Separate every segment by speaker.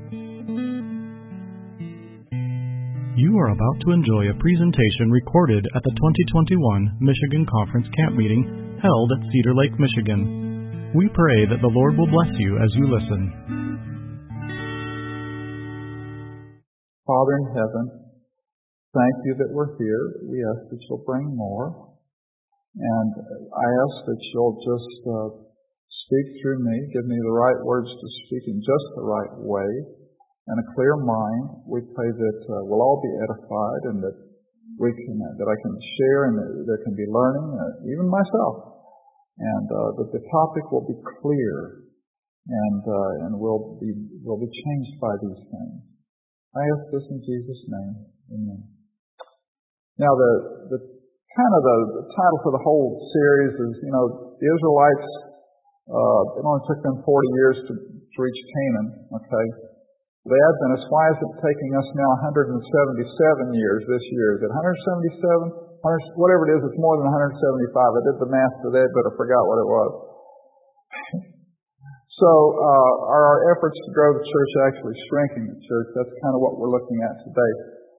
Speaker 1: You are about to enjoy a presentation recorded at the 2021 Michigan Conference Camp Meeting held at Cedar Lake, Michigan. We pray that the Lord will bless you as you listen.
Speaker 2: Father in heaven, thank you that we're here. We ask that you'll bring more. And I ask that you'll just speak through me, give me the right words to speak in just the right way, and a clear mind. We pray that we'll all be edified, and that I can share, and that there can be learning, even myself, and that the topic will be clear, and we'll be changed by these things. I ask this in Jesus' name. Amen. Now, the title for the whole series is, the Israelites. It only took them 40 years to reach Canaan. Okay. The Adventists, why is it taking us now 177 years this year? Is it 177? Whatever it is, it's more than 175. I did the math today, but I forgot what it was. So, are our efforts to grow the church actually shrinking the church? That's kind of what we're looking at today.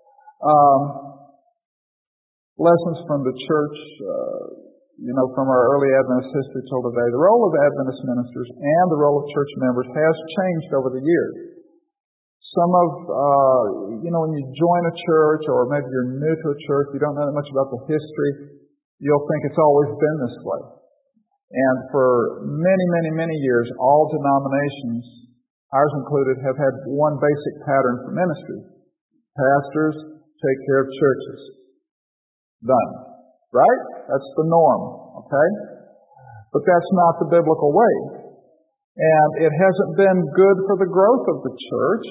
Speaker 2: Lessons from the church, from our early Adventist history till today. The role of Adventist ministers and the role of church members has changed over the years. Some of, when you join a church, or maybe you're new to a church, you don't know that much about the history, you'll think it's always been this way. And for many, many, many years, all denominations, ours included, have had one basic pattern for ministry. Pastors take care of churches. Done. Right? That's the norm. Okay? But that's not the biblical way. And it hasn't been good for the growth of the church.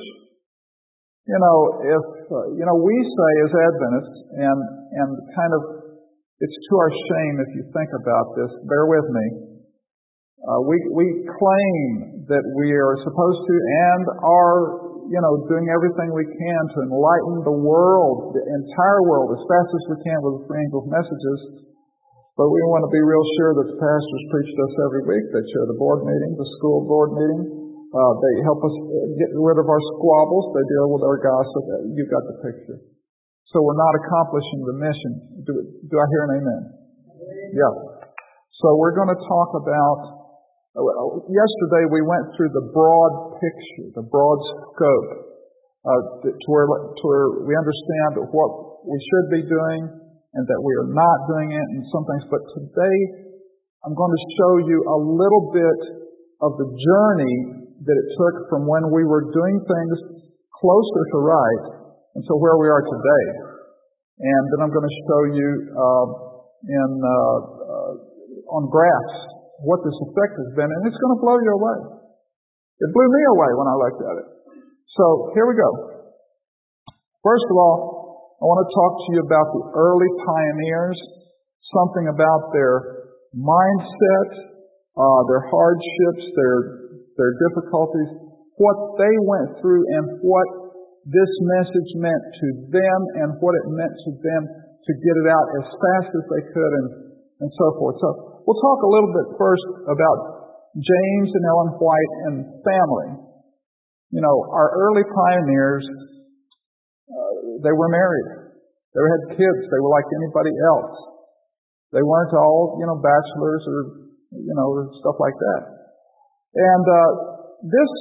Speaker 2: We say as Adventists, and kind of, it's to our shame if you think about this, bear with me, we claim that we are supposed to and are, doing everything we can to enlighten the world, the entire world, as fast as we can with the free English messages. But we want to be real sure that the pastors preach to us every week. They chair the board meeting, the school board meeting. They help us get rid of our squabbles. They deal with our gossip. You've got the picture. So we're not accomplishing the mission. Do I hear an amen? Yeah. So we're going to talk about, yesterday we went through the broad picture, the broad scope, to where we understand what we should be doing and that we are not doing it in some things. But today I'm going to show you a little bit of the journey that it took from when we were doing things closer to right until where we are today. And then I'm going to show you on graphs what this effect has been, and it's going to blow you away. It blew me away when I looked at it. So here we go. First of all, I want to talk to you about the early pioneers, something about their mindset, their hardships, their difficulties, what they went through, and what this message meant to them, and what it meant to them to get it out as fast as they could, and so forth. So we'll talk a little bit first about James and Ellen White and family. Our early pioneers, they were married. They had kids. They were like anybody else. They weren't all, bachelors or stuff like that. And this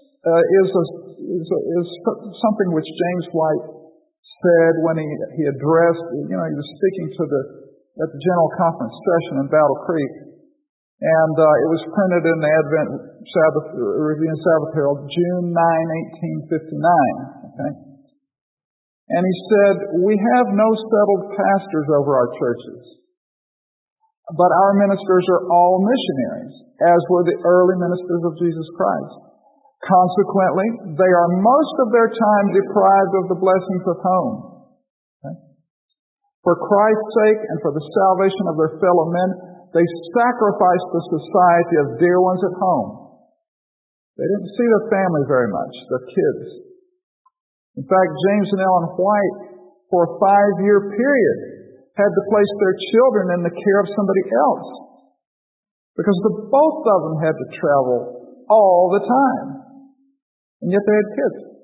Speaker 2: is something which James White said when he addressed, he was speaking at the General Conference session in Battle Creek, and it was printed in the Advent Review and Sabbath Herald, June 9, 1859. Okay, and he said, "We have no settled pastors over our churches, but our ministers are all missionaries, as were the early ministers of Jesus Christ. Consequently, they are most of their time deprived of the blessings of home. Okay? For Christ's sake and for the salvation of their fellow men, they sacrificed the society of dear ones at home." They didn't see their family very much, their kids. In fact, James and Ellen White, for a 5-year period, had to place their children in the care of somebody else, because both of them had to travel all the time. And yet they had kids.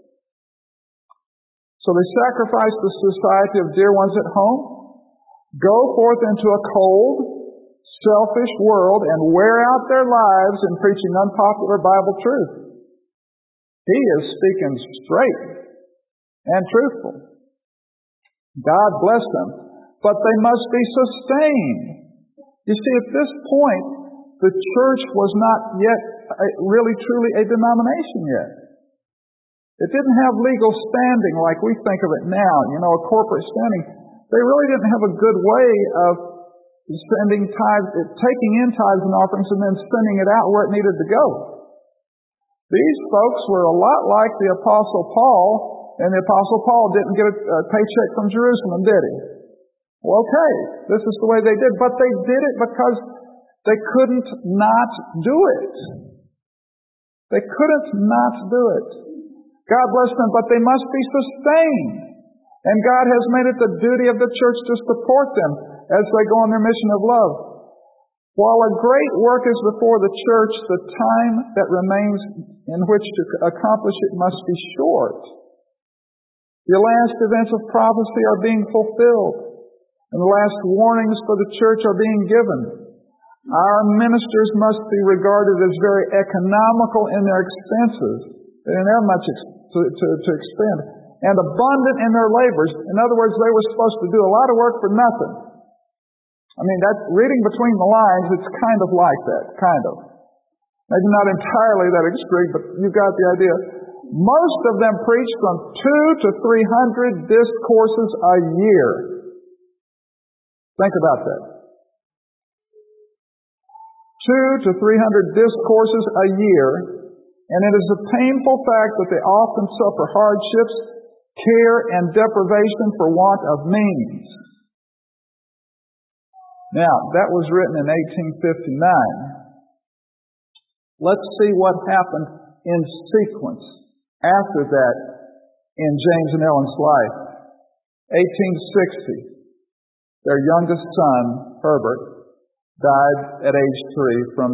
Speaker 2: So they sacrifice the society of dear ones at home, go forth into a cold, selfish world, and wear out their lives in preaching unpopular Bible truth. He is speaking straight and truthful. God bless them, but they must be sustained. You see, at this point, the church was not yet really truly a denomination yet. It didn't have legal standing like we think of it now, a corporate standing. They really didn't have a good way of sending tithes, taking in tithes and offerings and then sending it out where it needed to go. These folks were a lot like the Apostle Paul, and the Apostle Paul didn't get a paycheck from Jerusalem, did he? Well, okay, this is the way they did, but they did it because they couldn't not do it. They couldn't not do it. God bless them, but they must be sustained. And God has made it the duty of the church to support them as they go on their mission of love. While a great work is before the church, the time that remains in which to accomplish it must be short. The last events of prophecy are being fulfilled, and the last warnings for the church are being given. Our ministers must be regarded as very economical in their expenses. They didn't have much to expend, and abundant in their labors. In other words, they were supposed to do a lot of work for nothing. I mean, that's reading between the lines, it's kind of like that, kind of. Maybe not entirely that extreme, but you got the idea. Most of them preach from 200 to 300 discourses a year. Think about that. 200 to 300 discourses a year, and it is a painful fact that they often suffer hardships, care, and deprivation for want of means. Now, that was written in 1859. Let's see what happened in sequence after that in James and Ellen's life. 1860, their youngest son, Herbert, died at age 3 from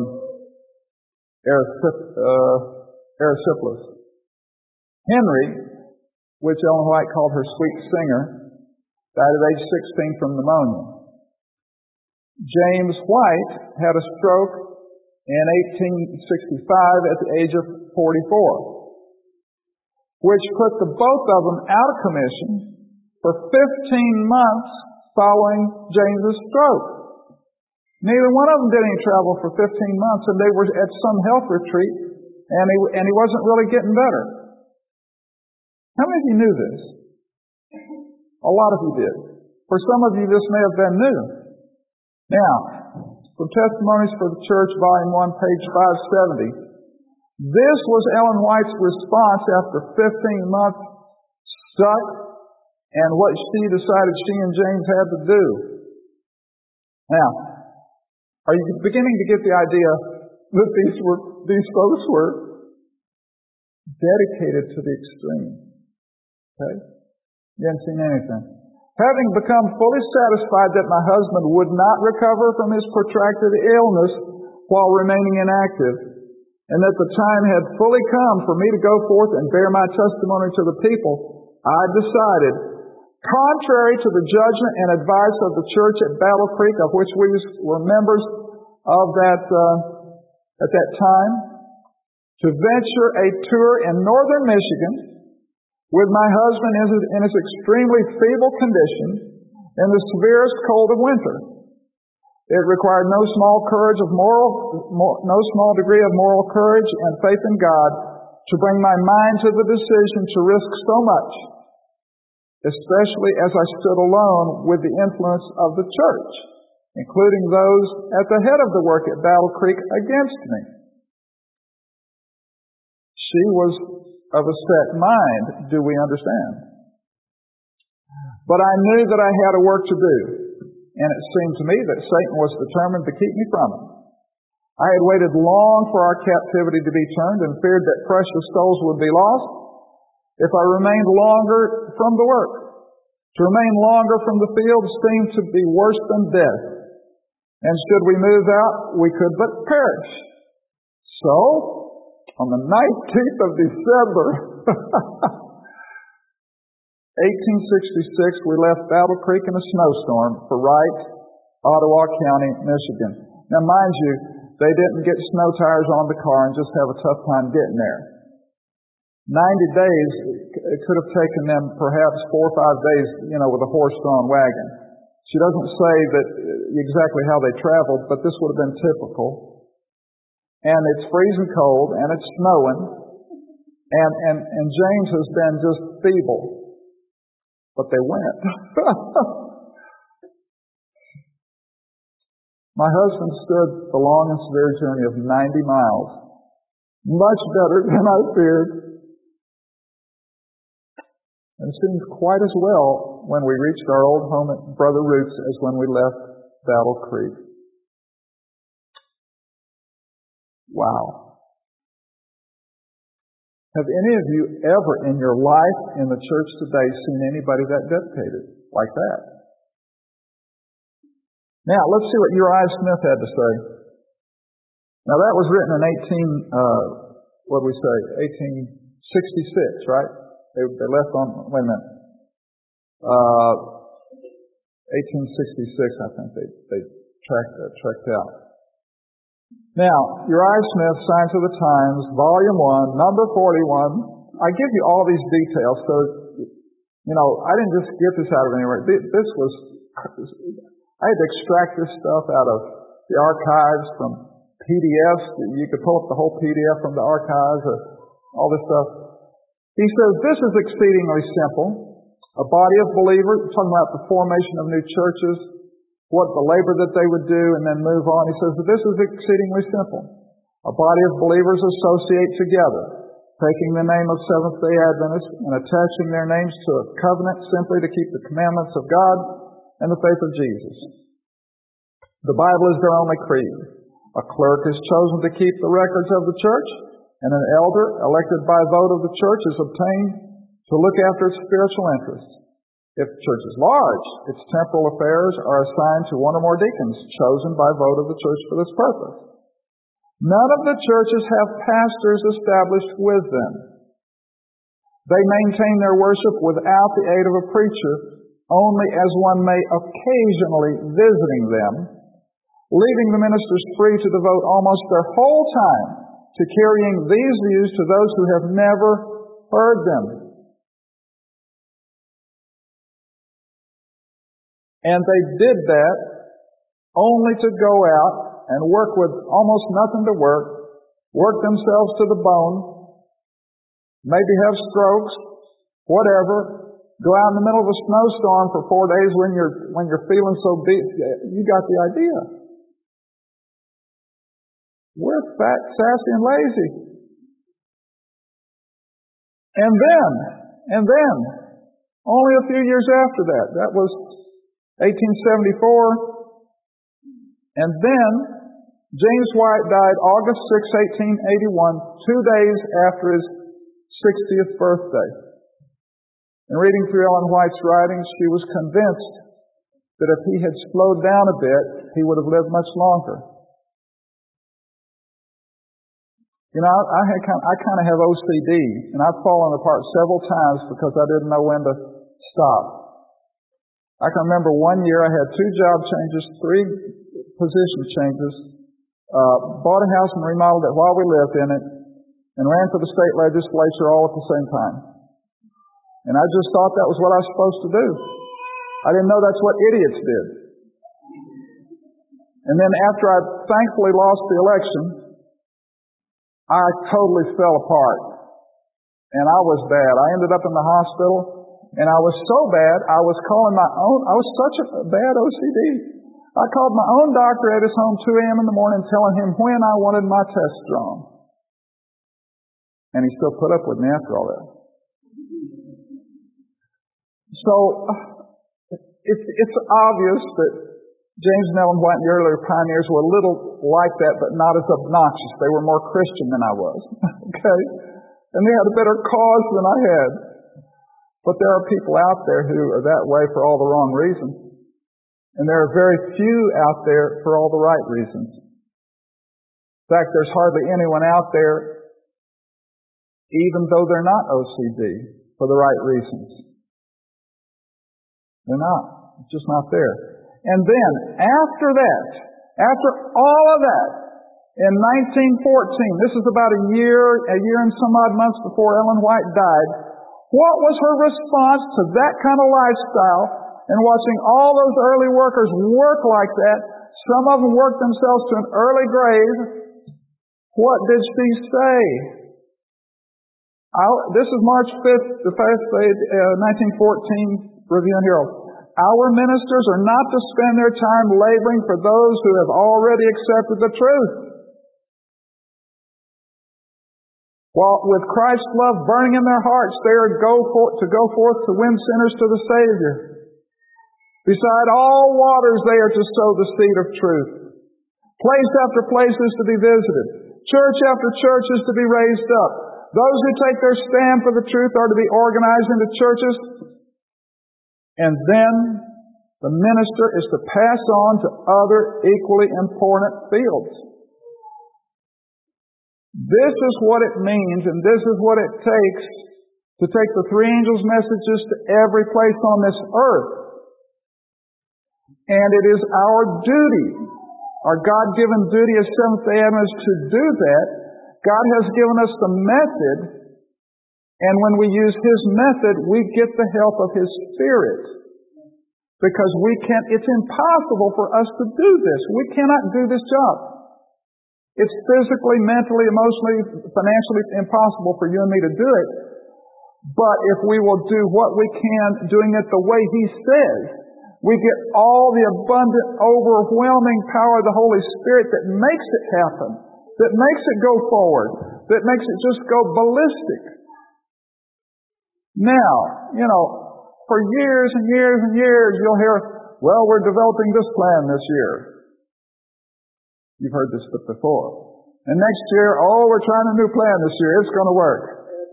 Speaker 2: erysipelas. Henry, which Ellen White called her sweet singer, died at age 16 from pneumonia. James White had a stroke in 1865 at the age of 44, which put the both of them out of commission for 15 months following James's stroke. Neither one of them did any travel for 15 months, and they were at some health retreat, and he wasn't really getting better. How many of you knew this? A lot of you did. For some of you, this may have been new. Now, from Testimonies for the Church, Volume 1, page 570, this was Ellen White's response after 15 months stuck and what she decided she and James had to do. Now, are you beginning to get the idea that these folks were dedicated to the extreme? Okay? You haven't seen anything. Having become fully satisfied that my husband would not recover from his protracted illness while remaining inactive, and that the time had fully come for me to go forth and bear my testimony to the people, I decided, contrary to the judgment and advice of the church at Battle Creek, of which we were members of at that time, to venture a tour in northern Michigan with my husband in his extremely feeble condition in the severest cold of winter. It required no small degree of moral courage and faith in God to bring my mind to the decision to risk so much, especially as I stood alone with the influence of the church, including those at the head of the work at Battle Creek against me. She was of a set mind, do we understand? But I knew that I had a work to do, and it seemed to me that Satan was determined to keep me from it. I had waited long for our captivity to be turned and feared that precious souls would be lost if I remained longer from the work. To remain longer from the field seemed to be worse than death, and should we move out, we could but perish. So, on the 19th of December, 1866, we left Battle Creek in a snowstorm for Wright, Ottawa County, Michigan. Now, mind you, they didn't get snow tires on the car and just have a tough time getting there. 90 days, it could have taken them perhaps 4 or 5 days, with a horse-drawn wagon. She doesn't say that exactly how they traveled, but this would have been typical. And it's freezing cold, and it's snowing, and James has been just feeble. But they went. My husband stood the long and severe journey of 90 miles. Much better than I feared. And it seemed quite as well when we reached our old home at Brother Root's as when we left Battle Creek. Wow. Have any of you ever in your life in the church today seen anybody that dedicated like that? Now, let's see what Uriah Smith had to say. Now, that was written in 1866, right? They left on, wait a minute, 1866, I think they trekked out. Now, Uriah Smith, Signs of the Times, Volume 1, number 41. I give you all these details so, I didn't just get this out of anywhere. This was, I had to extract this stuff out of the archives from PDFs. You could pull up the whole PDF from the archives or all this stuff. He says, this is exceedingly simple. A body of believers, talking about the formation of new churches, what the labor that they would do, and then move on. He says that this is exceedingly simple. A body of believers associate together, taking the name of Seventh-day Adventists and attaching their names to a covenant simply to keep the commandments of God and the faith of Jesus. The Bible is their only creed. A clerk is chosen to keep the records of the church, and an elder, elected by vote of the church, is obtained to look after its spiritual interests. If the church is large, its temporal affairs are assigned to one or more deacons, chosen by vote of the church for this purpose. None of the churches have pastors established with them. They maintain their worship without the aid of a preacher, only as one may occasionally visiting them, leaving the ministers free to devote almost their whole time to carrying these views to those who have never heard them. And they did that only to go out and work with almost nothing to work themselves to the bone, maybe have strokes, whatever, go out in the middle of a snowstorm for 4 days when you're feeling so beat. You got the idea. We're fat, sassy, and lazy. And then, only a few years after that was 1874, and then James White died August 6, 1881, 2 days after his 60th birthday. In reading through Ellen White's writings, she was convinced that if he had slowed down a bit, he would have lived much longer. I kind of have OCD, and I've fallen apart several times because I didn't know when to stop. I can remember one year I had 2 job changes, 3 position changes, bought a house and remodeled it while we lived in it, and ran for the state legislature all at the same time. And I just thought that was what I was supposed to do. I didn't know that's what idiots did. And then after I thankfully lost the election, I totally fell apart. And I was bad. I ended up in the hospital. And I was so bad, I was such a bad OCD. I called my own doctor at his home 2 a.m. in the morning telling him when I wanted my test drawn. And he still put up with me after all that. So, it's obvious that James and Ellen White and the earlier pioneers were a little like that, but not as obnoxious. They were more Christian than I was. Okay? And they had a better cause than I had. But there are people out there who are that way for all the wrong reasons. And there are very few out there for all the right reasons. In fact, there's hardly anyone out there, even though they're not OCD, for the right reasons. They're not. It's just not there. And then, after that, after all of that, in 1914, this is about a year and some odd months before Ellen White died, what was her response to that kind of lifestyle and watching all those early workers work like that? Some of them worked themselves to an early grave. What did she say? This is March 5th, the 1914 Review and Herald. Our ministers are not to spend their time laboring for those who have already accepted the truth. While with Christ's love burning in their hearts, they are to go forth to win sinners to the Savior. Beside all waters, they are to sow the seed of truth. Place after place is to be visited. Church after church is to be raised up. Those who take their stand for the truth are to be organized into churches. And then the minister is to pass on to other equally important fields. This is what it means, and this is what it takes to take the three angels' messages to every place on this earth. And it is our duty, our God-given duty as Seventh-day Adventists, to do that. God has given us the method, and when we use His method, we get the help of His Spirit. Because it's impossible for us to do this. We cannot do this job. It's physically, mentally, emotionally, financially impossible for you and me to do it. But if we will do what we can, doing it the way He says, we get all the abundant, overwhelming power of the Holy Spirit that makes it happen, that makes it go forward, that makes it just go ballistic. Now, for years and years and years, you'll hear, well, we're developing this plan this year. You've heard this before. And next year, we're trying a new plan this year. It's going to work.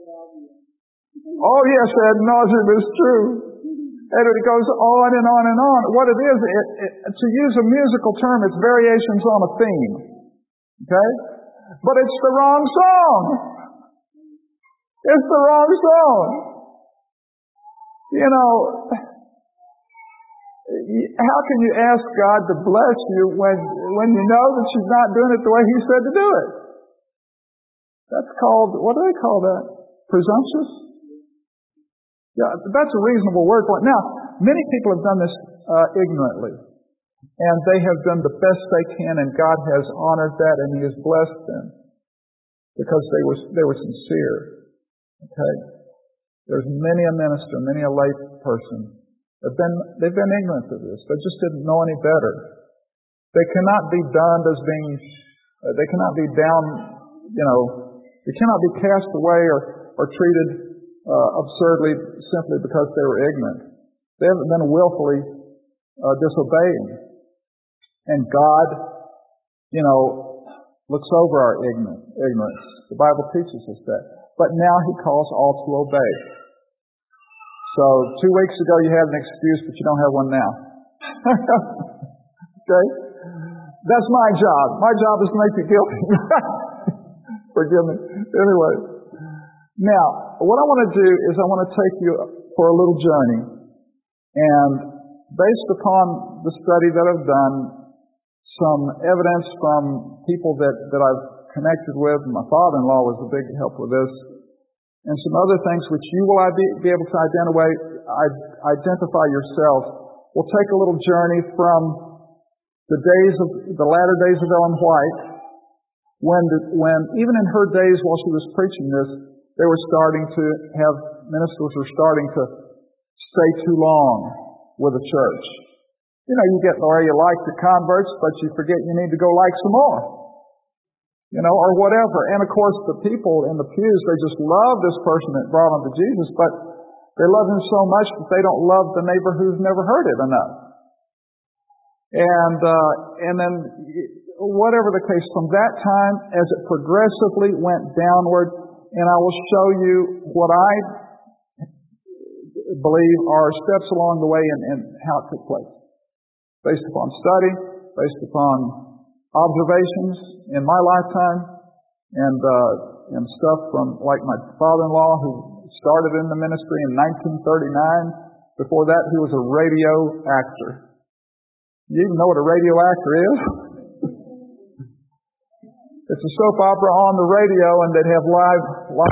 Speaker 2: Oh, yes, ad nauseum is true. And it goes on and on and on. What it is, to use a musical term, it's variations on a theme. Okay? But it's the wrong song. It's the wrong song. How can you ask God to bless you when you know that you're not doing it the way He said to do it? That's called, what do they call that? Presumptuous? Yeah, that's a reasonable word for it. Now, many people have done this ignorantly. And they have done the best they can, and God has honored that, and He has blessed them. Because they were sincere. Okay? There's many a minister, many a lay person. They've been ignorant of this. They just didn't know any better. They cannot be done as being, they cannot be down, they cannot be cast away or treated absurdly simply because they were ignorant. They haven't been willfully disobeying. And God, looks over our ignorance. The Bible teaches us that. But now He calls all to obey. So 2 weeks ago you had an excuse, but you don't have one now. Okay? That's my job. My job is to make you guilty. Forgive me. Anyway. Now, what I want to do is I want to take you for a little journey. And based upon the study that I've done, some evidence from people that I've connected with, my father-in-law was a big help with this, and some other things which you will be able to identify yourself. We'll take a little journey from the latter days of Ellen White, when even in her days while she was preaching this, ministers were starting to stay too long with the church. You get where you like the converts, but you forget you need to go like some more. Or whatever. And of course, the people in the pews, they just love this person that brought them to Jesus, but they love him so much that they don't love the neighbor who's never heard it enough. And then, whatever the case, from that time, as it progressively went downward, and I will show you what I believe are steps along the way and how it took place. Based upon study, based upon observations in my lifetime, and stuff from like my father-in-law who started in the ministry in 1939, Before that, he was a radio actor. You even know what a radio actor is? It's a soap opera on the radio, and they'd have live.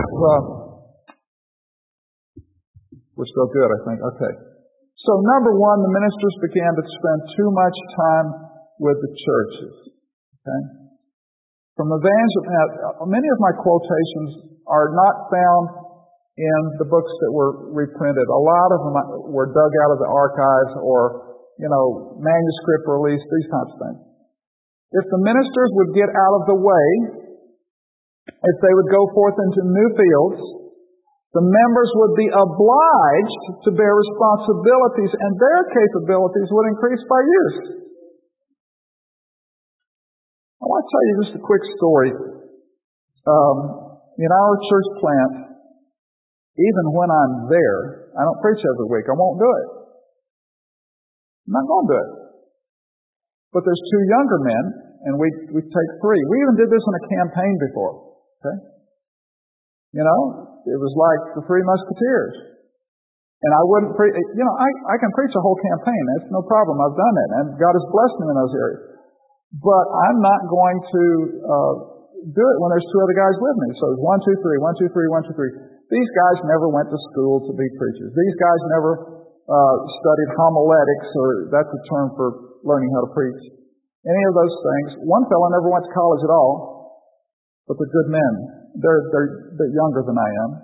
Speaker 2: We're still good, I think. Okay. So number one, the ministers began to spend too much time with the churches. Okay. From many of my quotations are not found in the books that were reprinted. A lot of them were dug out of the archives or, manuscript release, these types of things. If the ministers would get out of the way, if they would go forth into new fields, the members would be obliged to bear responsibilities, and their capabilities would increase by years. I want to tell you just a quick story. In our church plant, even when I'm there, I don't preach every week. I won't do it. I'm not going to do it. But there's two younger men, and we take three. We even did this in a campaign before. Okay? It was like the Three Musketeers. And I wouldn't preach, I can preach a whole campaign. That's no problem. I've done it. And God has blessed me in those areas. But I'm not going to do it when there's two other guys with me. So it's 1, 2, 3, 1, 2, 3, 1, 2, 3. These guys never went to school to be preachers. These guys never studied homiletics, or that's a term for learning how to preach. Any of those things. One fellow never went to college at all, but they're good men. They're a bit younger than I am.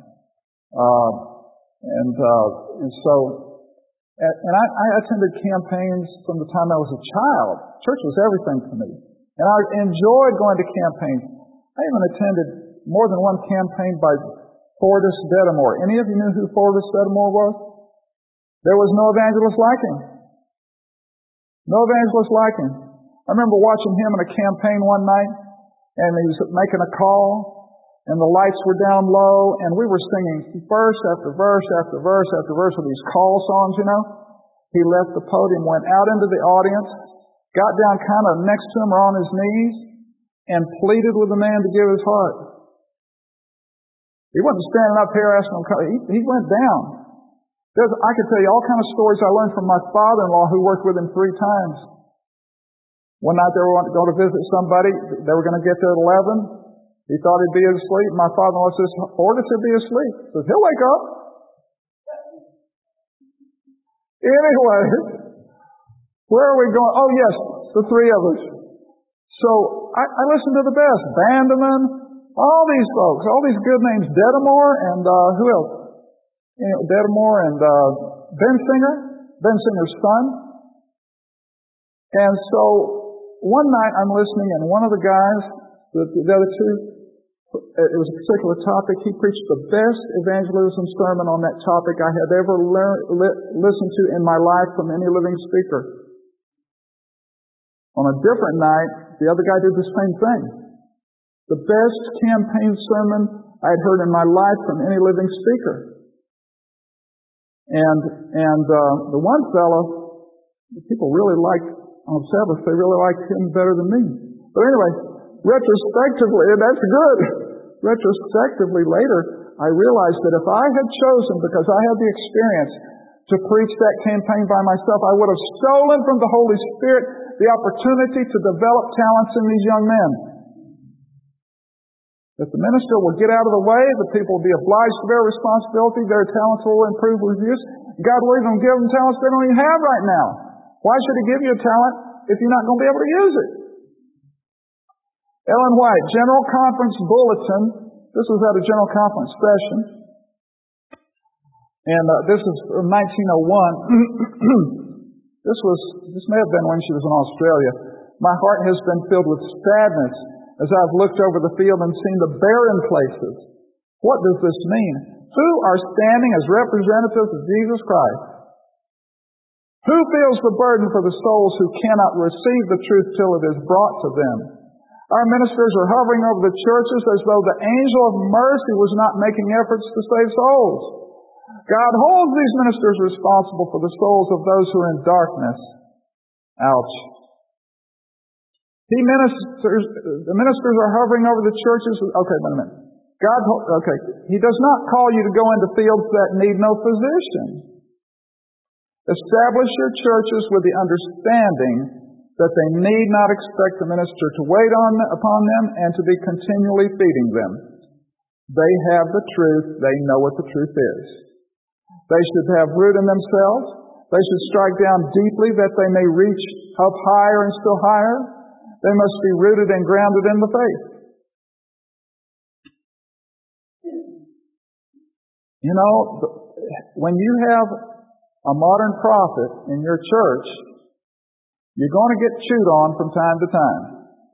Speaker 2: I attended campaigns from the time I was a child. Church was everything to me. And I enjoyed going to campaigns. I even attended more than one campaign by Fortis Dedamore. Any of you knew who Fortis Dedamore was? There was no evangelist like him. No evangelist like him. I remember watching him in a campaign one night, and he was making a call, and the lights were down low, and we were singing verse after verse after verse after verse of these call songs, He left the podium, went out into the audience, got down kind of next to him or on his knees, and pleaded with the man to give his heart. He wasn't standing up here asking him, he went down. I could tell you all kinds of stories I learned from my father-in-law who worked with him 3 times. One night they were going to go to visit somebody. They were going to get there at 11. He thought he'd be asleep. My father-in-law says, Fortis will be asleep. He says, he'll wake up. Anyway, where are we going? Oh, yes, the 3 of us. So I listened to the best. Vandeman, all these folks, all these good names. Dedamore and who else? Dedamore and Ben Singer's son. And so one night I'm listening, and one of the guys, the other two, it was a particular topic. He preached the best evangelism sermon on that topic I had ever listened to in my life from any living speaker. On a different night, the other guy did the same thing. The best campaign sermon I had heard in my life from any living speaker. And the one fellow, people really liked on Sabbath, they really liked him better than me. But anyway, retrospectively, and that's good. Retrospectively later, I realized that if I had chosen, because I had the experience, to preach that campaign by myself, I would have stolen from the Holy Spirit the opportunity to develop talents in these young men. If the minister will get out of the way, the people will be obliged to bear responsibility, their talents will improve with use. God will even give them talents they don't even have right now. Why should He give you a talent if you're not going to be able to use it? Ellen White, General Conference Bulletin. This was at a General Conference session. And this is from 1901. This may have been when she was in Australia. My heart has been filled with sadness as I've looked over the field and seen the barren places. What does this mean? Who are standing as representatives of Jesus Christ? Who feels the burden for the souls who cannot receive the truth till it is brought to them? Our ministers are hovering over the churches as though the angel of mercy was not making efforts to save souls. God holds these ministers responsible for the souls of those who are in darkness. Ouch. The ministers are hovering over the churches. Okay, wait a minute. He does not call you to go into fields that need no physician. Establish your churches with the understanding that they need not expect the minister to wait upon them and to be continually feeding them. They have the truth. They know what the truth is. They should have root in themselves. They should strike down deeply that they may reach up higher and still higher. They must be rooted and grounded in the faith. You know, when you have a modern prophet in your church, you're going to get chewed on from time to time.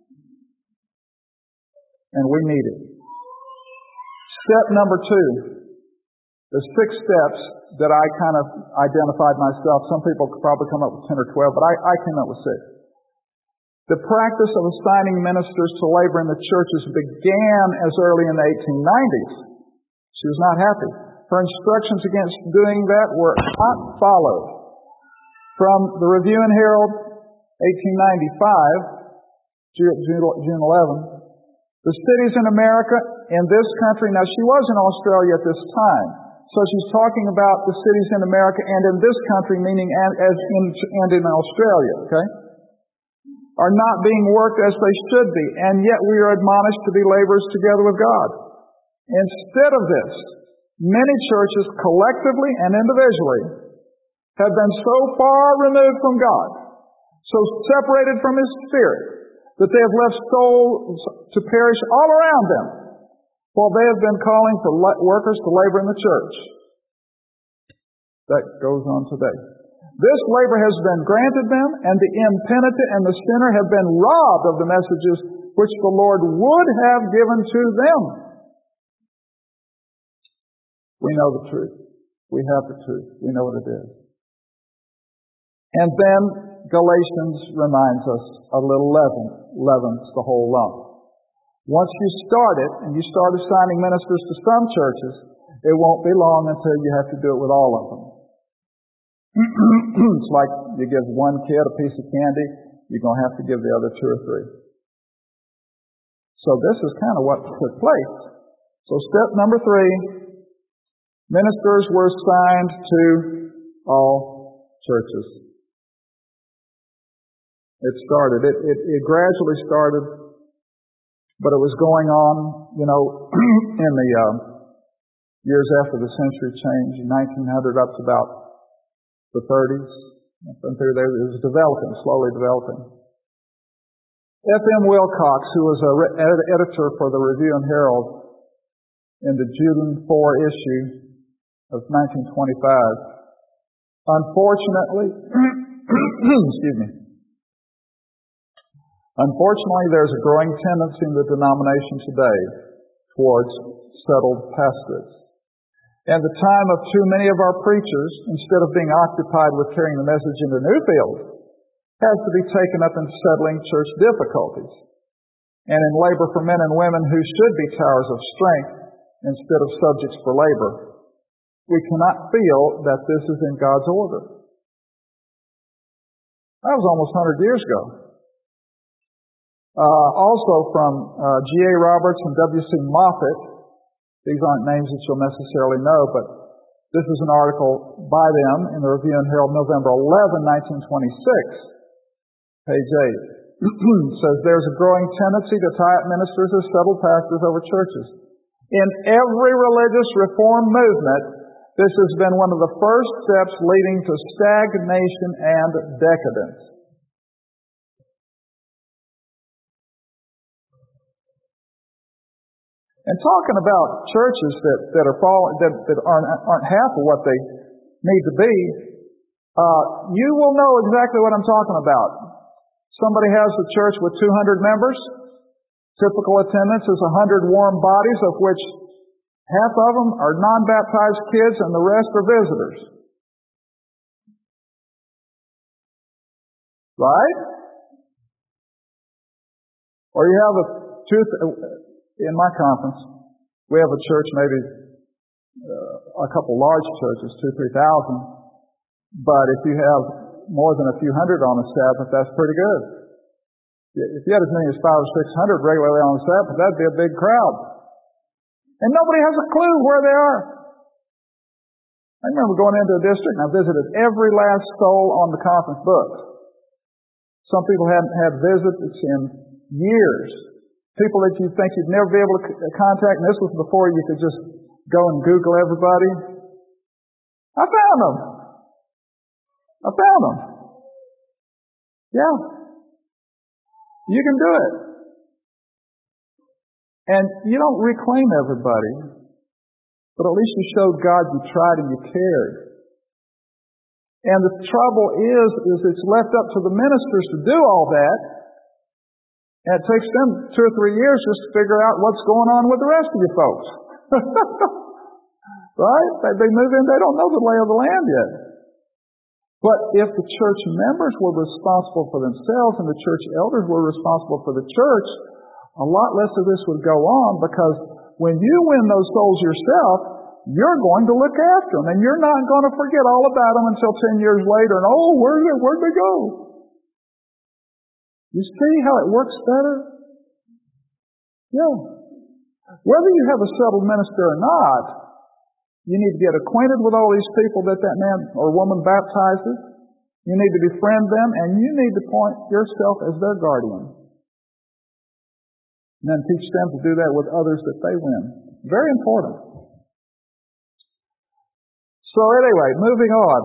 Speaker 2: And we need it. Step number 2. There's 6 steps that I kind of identified myself. Some people could probably come up with 10 or 12, but I came up with 6. The practice of assigning ministers to labor in the churches began as early in the 1890s. She was not happy. Her instructions against doing that were not followed. From the Review and Herald, 1895, June 11, the cities in America, in this country, now she was in Australia at this time, so she's talking about the cities in America and in this country, meaning and in Australia, okay, are not being worked as they should be, and yet we are admonished to be laborers together with God. Instead of this, many churches, collectively and individually, have been so far removed from God, so separated from His Spirit, that they have left souls to perish all around them, while they have been calling for workers to labor in the church. That goes on today. This labor has been granted them, and the impenitent and the sinner have been robbed of the messages which the Lord would have given to them. We know the truth. We have the truth. We know what it is. And then Galatians reminds us a little leaven's the whole lump. Once you start it, and you start assigning ministers to some churches, it won't be long until you have to do it with all of them. It's like you give one kid a piece of candy, you're going to have to give the other 2 or 3. So this is kind of what took place. So step number 3, ministers were assigned to all churches. It gradually started, but it was going on, in the years after the century change, in 1900 up to about the 30s. And through there, it was developing, slowly developing. F.M. Wilcox, who was an editor for the Review and Herald in the June 4 issue of 1925, unfortunately, Unfortunately, there's a growing tendency in the denomination today towards settled pastorates. And the time of too many of our preachers, instead of being occupied with carrying the message into new fields, has to be taken up in settling church difficulties and in labor for men and women who should be towers of strength instead of subjects for labor. We cannot feel that this is in God's order. That was almost 100 years ago. Also from G.A. Roberts and W.C. Moffett. These aren't names that you'll necessarily know, but this is an article by them in the Review and Herald, November 11, 1926, page 8. It says, there's a growing tendency to tie up ministers as settled pastors over churches. In every religious reform movement, this has been one of the first steps leading to stagnation and decadence. And talking about churches that aren't half of what they need to be, you will know exactly what I'm talking about. Somebody has a church with 200 members. Typical attendance is 100 warm bodies, of which half of them are non-baptized kids and the rest are visitors. Right? Or you have in my conference, we have a church, maybe a couple large churches, 2,000-3,000. But if you have more than a few hundred on a Sabbath, that's pretty good. If you had as many as 500 or 600 regularly on a Sabbath, that'd be a big crowd. And nobody has a clue where they are. I remember going into a district and I visited every last soul on the conference books. Some people hadn't had visits in years. People that you think you'd never be able to contact, and this was before you could just go and Google everybody. I found them. Yeah. You can do it. And you don't reclaim everybody, but at least you showed God you tried and you cared. And the trouble is it's left up to the ministers to do all that, and it takes them 2 or 3 years just to figure out what's going on with the rest of you folks. Right? They move in, they don't know the lay of the land yet. But if the church members were responsible for themselves and the church elders were responsible for the church, a lot less of this would go on, because when you win those souls yourself, you're going to look after them, and you're not going to forget all about them until 10 years later, and where'd they go? You see how it works better? Yeah. Whether you have a settled minister or not, you need to get acquainted with all these people that man or woman baptizes. You need to befriend them, and you need to point yourself as their guardian. And then teach them to do that with others that they win. Very important. So anyway, moving on.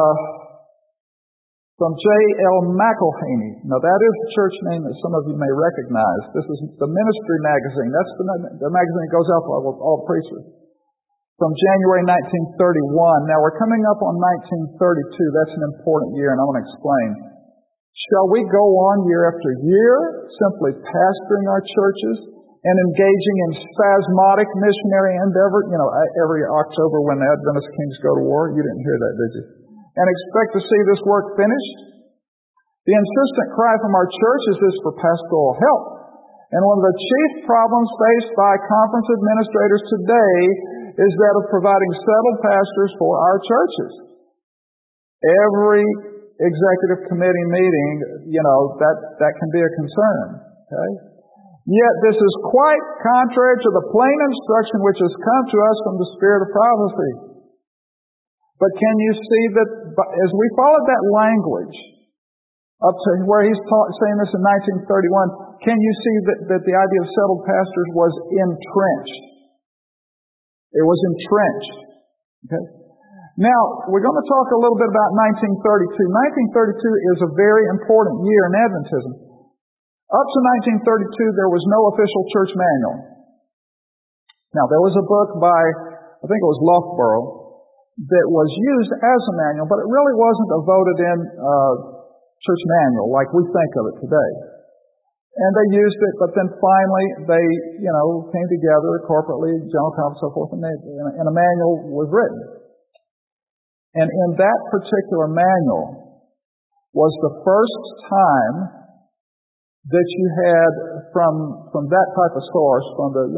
Speaker 2: From J.L. McElhaney. Now that is a church name that some of you may recognize. This is the Ministry Magazine. That's the magazine that goes out to all preachers. From January 1931. Now we're coming up on 1932. That's an important year, and I want to explain. Shall we go on year after year, simply pastoring our churches and engaging in spasmodic missionary endeavor? You know, every October when the Adventist Kings go to war, you didn't hear that, did you? And expect to see this work finished? The insistent cry from our churches is for pastoral help. And one of the chief problems faced by conference administrators today is that of providing settled pastors for our churches. Every executive committee meeting, that can be a concern. Okay? Yet this is quite contrary to the plain instruction which has come to us from the Spirit of prophecy. But can you see that as we followed that language up to where he's saying this in 1931, can you see that the idea of settled pastors was entrenched? It was entrenched. Okay? Now, we're going to talk a little bit about 1932. 1932 is a very important year in Adventism. Up to 1932, there was no official church manual. Now, there was a book by, I think it was Loughborough, that was used as a manual, but it really wasn't a voted-in church manual like we think of it today. And they used it, but then finally they, came together corporately, general conference, so forth, and a manual was written. And in that particular manual was the first time that you had from that type of source, from the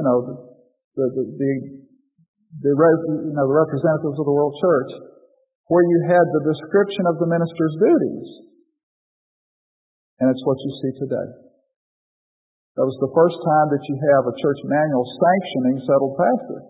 Speaker 2: representatives of the world church, where you had the description of the minister's duties. And it's what you see today. That was the first time that you have a church manual sanctioning settled pastors.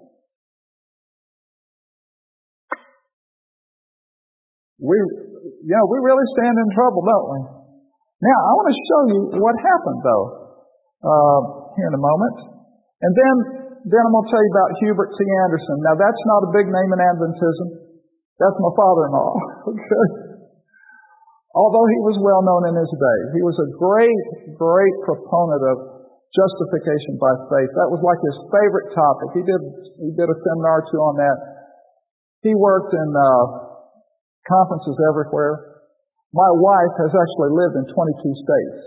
Speaker 2: We really stand in trouble, don't we? Now, I want to show you what happened, though, here in a moment. And then I'm going to tell you about Hubert T. Anderson. Now, that's not a big name in Adventism. That's my father-in-law. Okay. Although he was well known in his day, he was a great, great proponent of justification by faith. That was like his favorite topic. He did a seminar or two on that. He worked in conferences everywhere. My wife has actually lived in 22 states.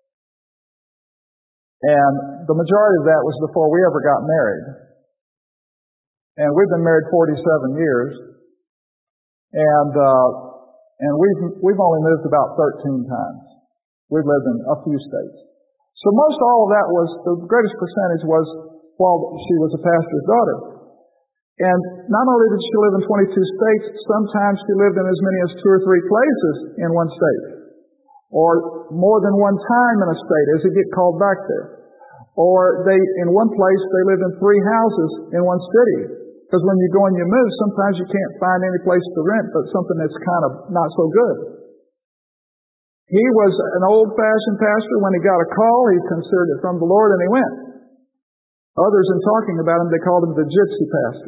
Speaker 2: And the majority of that was before we ever got married. And we've been married 47 years. And we've only moved about 13 times. We've lived in a few states. So most all of that was, the greatest percentage was while she was a pastor's daughter. And not only did she live in 22 states, sometimes she lived in as many as 2 or 3 places in one state. Or more than one time in a state as they get called back there. Or in one place, they lived in 3 houses in one city. Because when you go and you move, sometimes you can't find any place to rent but something that's kind of not so good. He was an old-fashioned pastor. When he got a call, he considered it from the Lord, and he went. Others, in talking about him, they called him the gypsy pastor.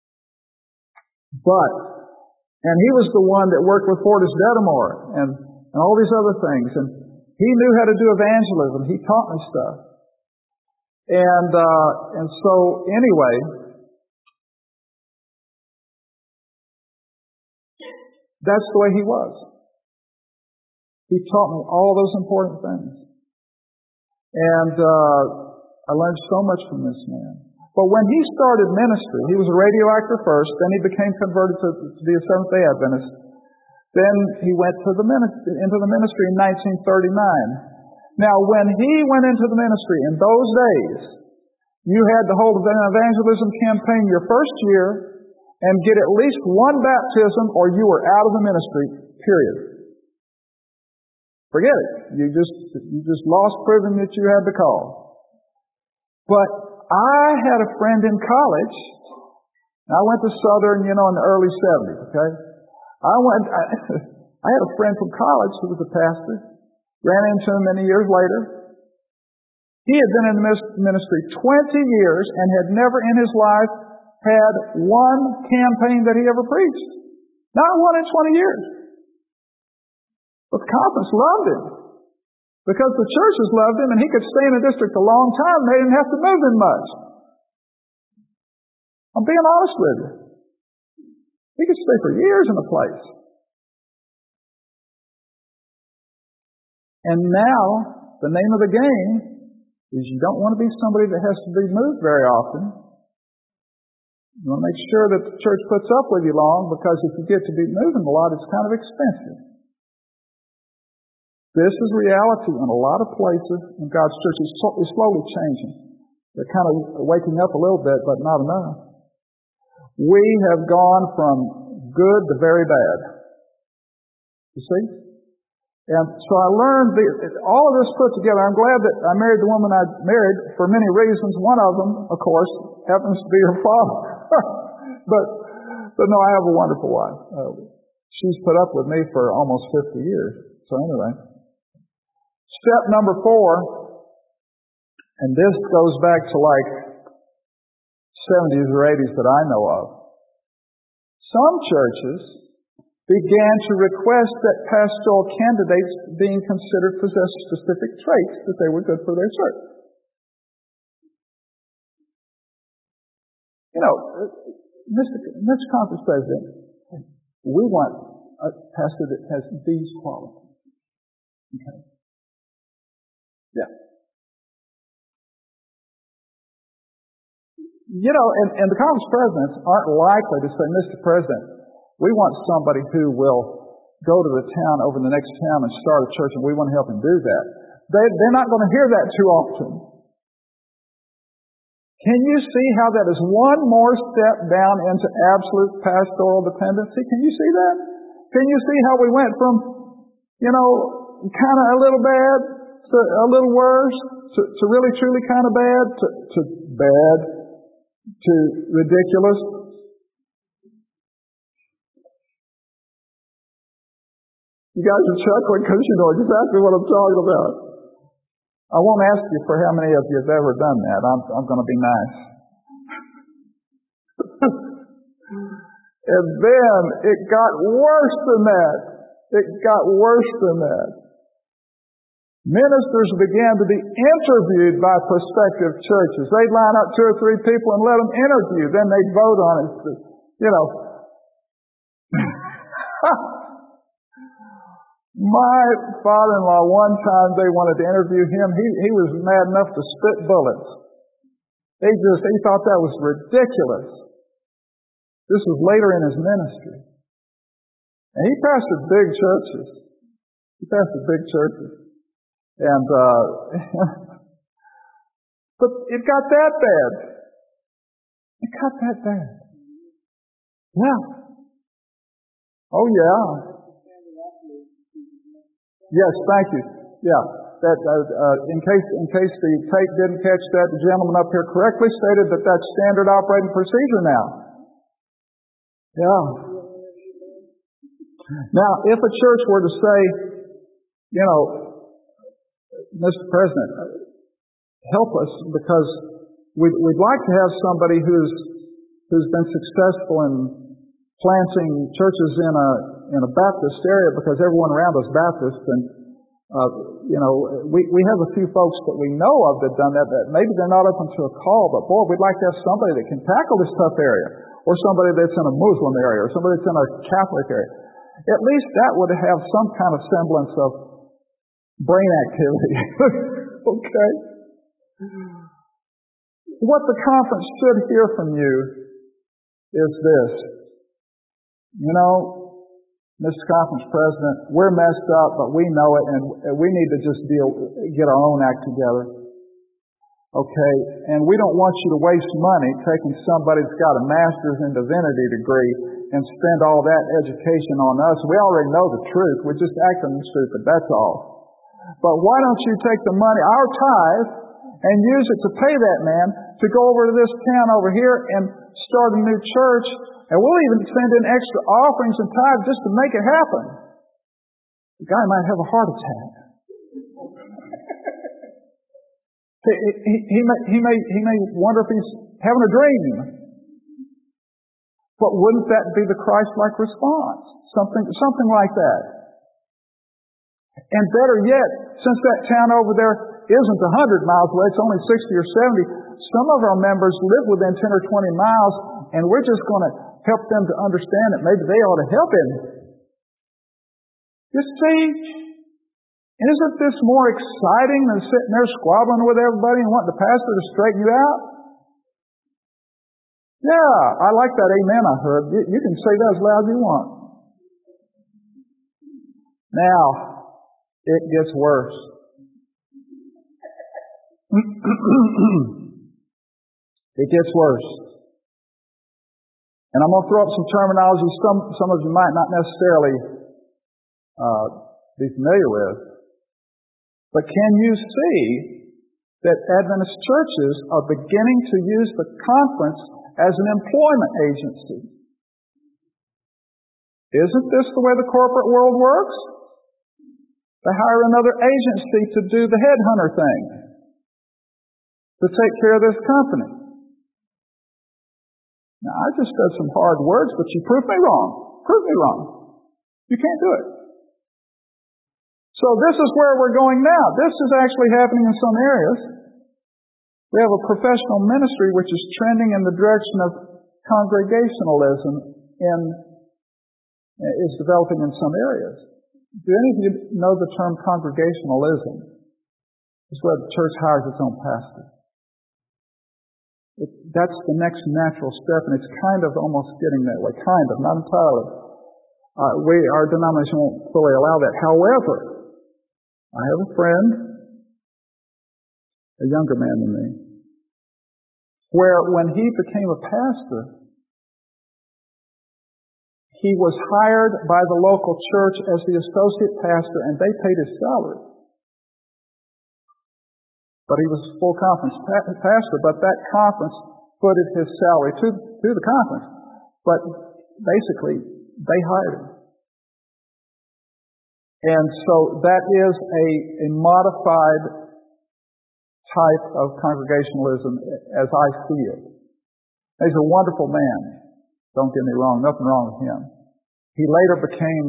Speaker 2: And he was the one that worked with Fortis Dedamore and all these other things. And he knew how to do evangelism. He taught me stuff. And so, anyway, that's the way he was. He taught me all those important things. And I learned so much from this man. But when he started ministry, he was a radio actor first, then he became converted to be a Seventh-day Adventist. Then he went into the ministry in 1939. Now, when he went into the ministry in those days, you had to hold an evangelism campaign your first year and get at least one baptism or you were out of the ministry, period. Forget it. You just lost proving that you had the call. But I had a friend in college. I went to Southern, in the early 70s, okay? I had a friend from college who was a pastor. Ran into him many years later. He had been in the ministry 20 years and had never in his life had one campaign that he ever preached. Not one in 20 years. But the conference loved him. Because the churches loved him and he could stay in the district a long time. They didn't have to move him much. I'm being honest with you. He could stay for years in a place. And now, the name of the game is you don't want to be somebody that has to be moved very often. You want to make sure that the church puts up with you long, because if you get to be moving a lot, it's kind of expensive. This is reality in a lot of places in God's church. It's slowly changing. They're kind of waking up a little bit, but not enough. We have gone from good to very bad. You see? And so I learned all of this put together. I'm glad that I married the woman I married for many reasons. One of them, of course, happens to be her father. but no, I have a wonderful wife. She's put up with me for almost 50 years. So anyway, step number 4, and this goes back to like 70s or 80s that I know of. Some churches began to request that pastoral candidates being considered possess specific traits that they were good for their church. Mr. Conference President, we want a pastor that has these qualities. Okay. Yeah. And the conference presidents aren't likely to say, Mr. President, we want somebody who will go to the town over the next town and start a church, and we want to help him do that. They're not going to hear that too often. Can you see how that is one more step down into absolute pastoral dependency? Can you see that? Can you see how we went from, kind of a little bad to a little worse to really truly kind of bad to bad to ridiculous? You guys are chuckling because you know exactly what I'm talking about. I won't ask you for how many of you have ever done that. I'm going to be nice. And then it got worse than that. It got worse than that. Ministers began to be interviewed by prospective churches. They'd line up 2 or 3 people and let them interview. Then they'd vote on it. My father-in-law, one time they wanted to interview him. He was mad enough to spit bullets. He thought that was ridiculous. This was later in his ministry. And he pastored big churches. And, but it got that bad. Yeah. Oh, yeah. Yes, thank you. Yeah. That, in case the tape didn't catch that, the gentleman up here correctly stated that that's standard operating procedure now. Yeah. Now, if a church were to say, you know, Mr. President, help us because we'd like to have somebody who's been successful in planting churches in a Baptist area because everyone around us Baptist, and you know, we have a few folks that we know of that done that maybe they're not open to a call, but boy, we'd like to have somebody that can tackle this tough area, or somebody that's in a Muslim area, or somebody that's in a Catholic area. At least that would have some kind of semblance of brain activity. Okay? What the conference should hear from you is this. You know, Mr. Conference President, we're messed up, but we know it, and we need to just get our own act together. Okay? And we don't want you to waste money taking somebody that's got a master's in divinity degree and spend all that education on us. We already know the truth. We're just acting stupid, that's all. But why don't you take the money, our tithe, and use it to pay that man to go over to this town over here and start a new church, and we'll even send in extra offerings and tithes just to make it happen. The guy might have a heart attack. He may wonder if he's having a dream. But wouldn't that be the Christ-like response? Something like that. And better yet, since that town over there isn't 100 miles away, it's only 60 or 70, some of our members live within 10 or 20 miles, and we're just going to help them to understand that maybe they ought to help him. You see, isn't this more exciting than sitting there squabbling with everybody and wanting the pastor to straighten you out? Yeah, I like that amen I heard. You can say that as loud as you want. Now, it gets worse. It gets worse. And I'm going to throw up some terminology some of you might not necessarily be familiar with. But can you see that Adventist churches are beginning to use the conference as an employment agency? Isn't this the way the corporate world works? They hire another agency to do the headhunter thing, to take care of this company. Now, I just said some hard words, but you proved me wrong. Prove me wrong. You can't do it. So this is where we're going now. This is actually happening in some areas. We have a professional ministry which is trending in the direction of congregationalism is developing in some areas. Do any of you know the term congregationalism? It's where the church hires its own pastor. That's the next natural step, and it's kind of almost getting that way. Kind of, not entirely. Our denomination won't fully allow that. However, I have a friend, a younger man than me, where when he became a pastor, he was hired by the local church as the associate pastor, and they paid his salary. But he was full conference pastor, but that conference footed his salary to the conference. But basically, they hired him. And so that is a modified type of congregationalism as I see it. He's a wonderful man. Don't get me wrong, nothing wrong with him. He later became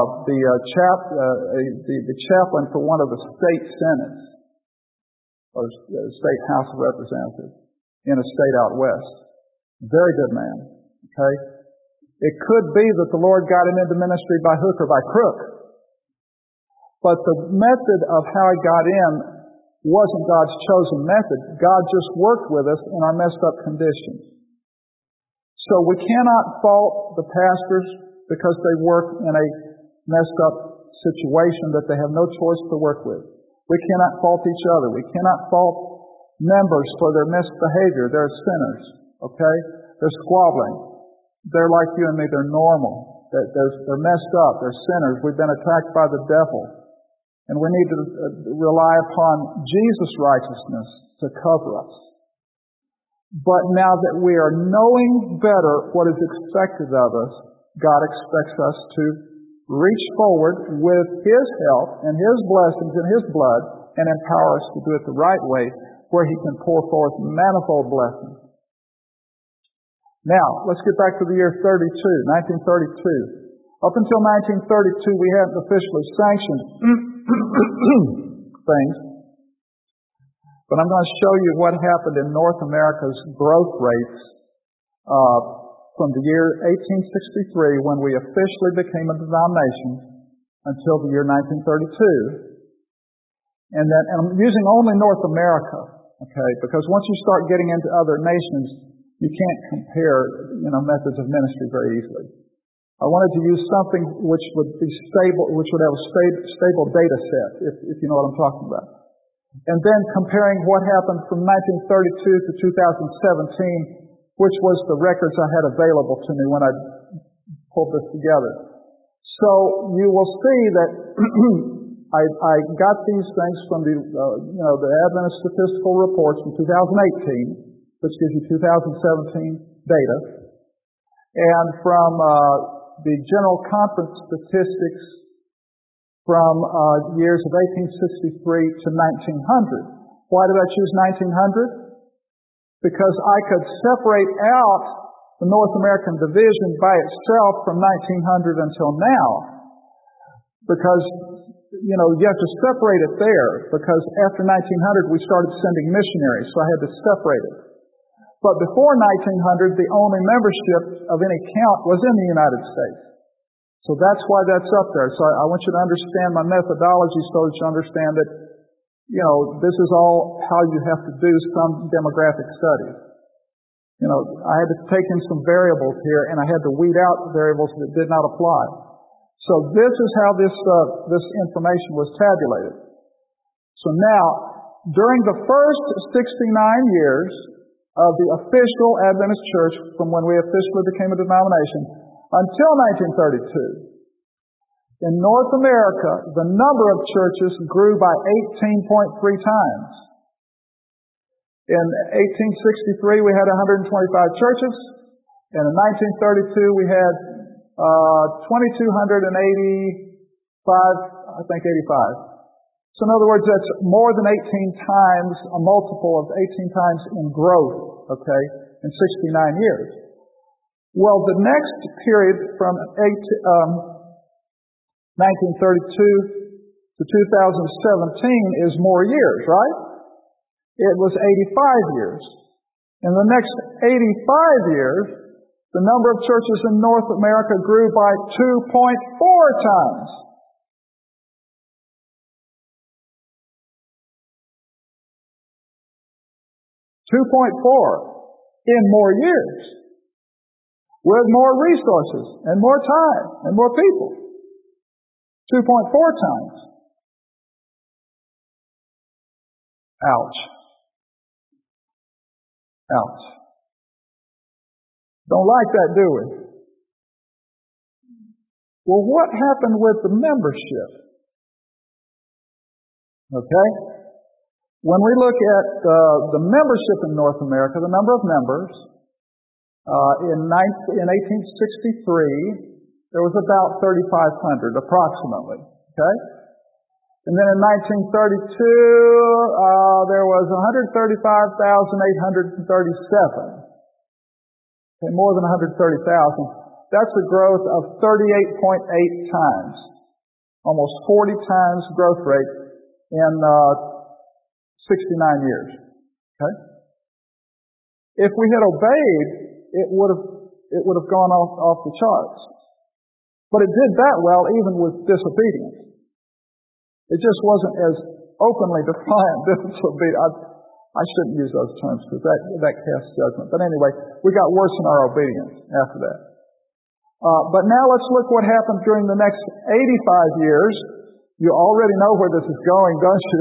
Speaker 2: the chaplain for one of the state senates, or state House of Representatives, in a state out west. Very good man. Okay? It could be that the Lord got him into ministry by hook or by crook. But the method of how he got in wasn't God's chosen method. God just worked with us in our messed up conditions. So we cannot fault the pastors because they work in a messed up situation that they have no choice to work with. We cannot fault each other. We cannot fault members for their misbehavior. They're sinners. Okay? They're squabbling. They're like you and me. They're normal. They're messed up. They're sinners. We've been attacked by the devil. And we need to rely upon Jesus' righteousness to cover us. But now that we are knowing better what is expected of us, God expects us to reach forward with His help and His blessings and His blood and empower us to do it the right way, where He can pour forth manifold blessings. Now, let's get back to the year 1932. Up until 1932, we hadn't officially sanctioned things. But I'm going to show you what happened in North America's growth rates from the year 1863, when we officially became a denomination, until the year 1932. And I'm using only North America, okay? Because once you start getting into other nations, you can't compare, methods of ministry very easily. I wanted to use something which would be stable, which would have a stable data set, if you know what I'm talking about. And then comparing what happened from 1932 to 2017, which was the records I had available to me when I pulled this together. So you will see that I got these things from the Adventist Statistical Reports from 2018, which gives you 2017 data, and from the General Conference statistics from years of 1863 to 1900. Why did I choose 1900? Because I could separate out the North American division by itself from 1900 until now. Because, you have to separate it there, because after 1900 we started sending missionaries, so I had to separate it. But before 1900, the only membership of any count was in the United States. So that's why that's up there. So I want you to understand my methodology so that you understand that, this is all how you have to do some demographic studies. I had to take in some variables here, and I had to weed out variables that did not apply. So this is how this information was tabulated. So now, during the first 69 years of the official Adventist Church, from when we officially became a denomination, until 1932, in North America, the number of churches grew by 18.3 times. In 1863, we had 125 churches, and in 1932, we had 2,285, I think 85. So in other words, that's more than 18 times, a multiple of 18 times in growth, okay, in 69 years. Well, the next period from 1932 to 2017 is more years, right? It was 85 years. In the next 85 years, the number of churches in North America grew by 2.4 times. In more years, with more resources and more time and more people. 2.4 times. Ouch. Ouch. Don't like that, do we? Well, what happened with the membership? Okay? When we look at the membership in North America, the number of members, in 1863, there was about 3,500 approximately. Okay? And then in 1932, there was 135,837. Okay, more than 130,000. That's a growth of 38.8 times. Almost 40 times growth rate in 69 years. Okay? If we had obeyed, it would have gone off the charts. But it did that well even with disobedience. It just wasn't as openly defiant disobedience. I shouldn't use those terms because that casts judgment. But anyway, we got worse in our obedience after that. But now let's look what happened during the next 85 years. You already know where this is going, don't you?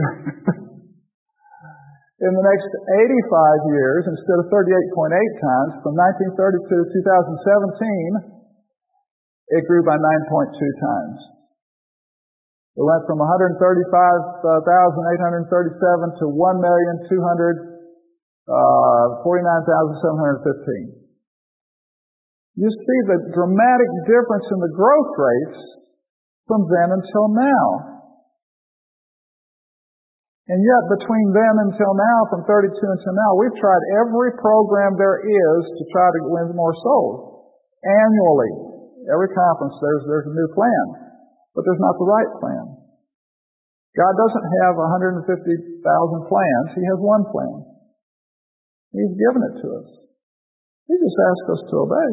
Speaker 2: In the next 85 years, instead of 38.8 times, from 1932 to 2017, it grew by 9.2 times. It went from 135,837 to 1,200,000 49,715. You see the dramatic difference in the growth rates from then until now. And yet, between then until now, from 32 until now, we've tried every program there is to try to win more souls. Annually, every conference, there's a new plan. But there's not the right plan. God doesn't have 150,000 plans. He has one plan. He's given it to us. He just asks us to obey.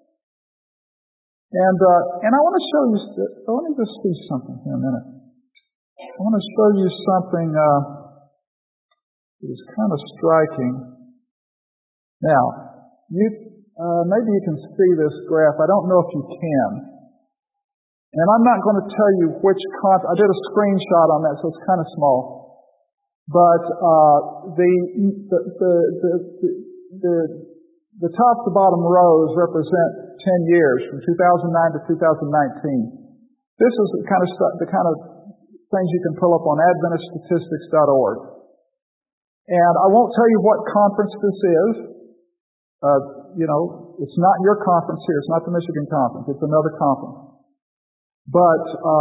Speaker 2: And I want to show you, let me just see something here a minute. I want to show you something that is kind of striking. Now, maybe you can see this graph. I don't know if you can. And I'm not going to tell you which I did a screenshot on that, so it's kind of small. But the top to bottom rows represent 10 years, from 2009 to 2019. This is the kind of things you can pull up on AdventistStatistics.org. And I won't tell you what conference this is. It's not your conference here. It's not the Michigan Conference. It's another conference. But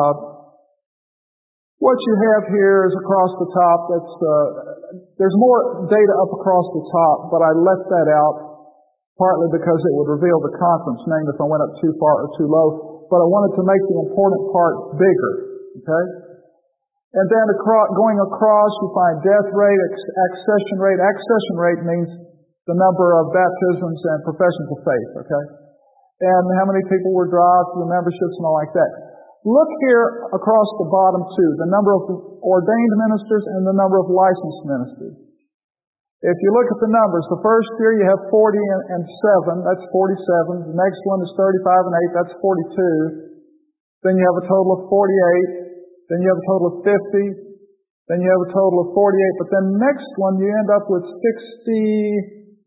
Speaker 2: what you have here is across the top. There's more data up across the top, but I left that out partly because it would reveal the conference name if I went up too far or too low. But I wanted to make the important part bigger. Okay? And then going across, you find death rate, accession rate. Accession rate means the number of baptisms and professions of faith. Okay? And how many people were dropped, the memberships and all like that. Look here across the bottom too, the number of ordained ministers and the number of licensed ministers. If you look at the numbers, the first year you have 40 and 7, that's 47. The next one is 35 and 8, that's 42. Then you have a total of 48. Then you have a total of 50. Then you have a total of 48. But then the next one you end up with 61.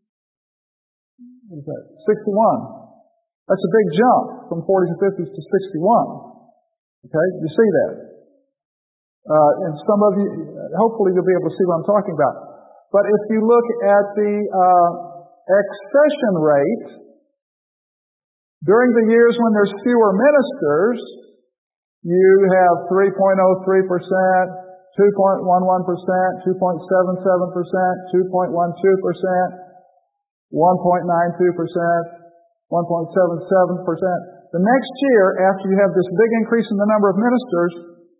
Speaker 2: That's a big jump from 40s and 50s to 61. Okay, you see that. And some of you, hopefully you'll be able to see what I'm talking about. But if you look at the accession rate, during the years when there's fewer ministers, you have 3.03%, 2.11%, 2.77%, 2.12%, 1.92%, 1.77%. The next year, after you have this big increase in the number of ministers,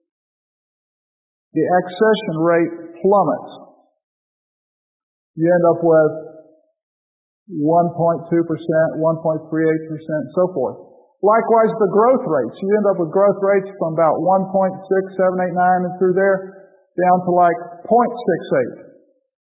Speaker 2: the accession rate plummets. You end up with 1.2%, 1.38%, and so forth. Likewise, the growth rates. You end up with growth rates from about 1.6789 and through there down to like 0.68.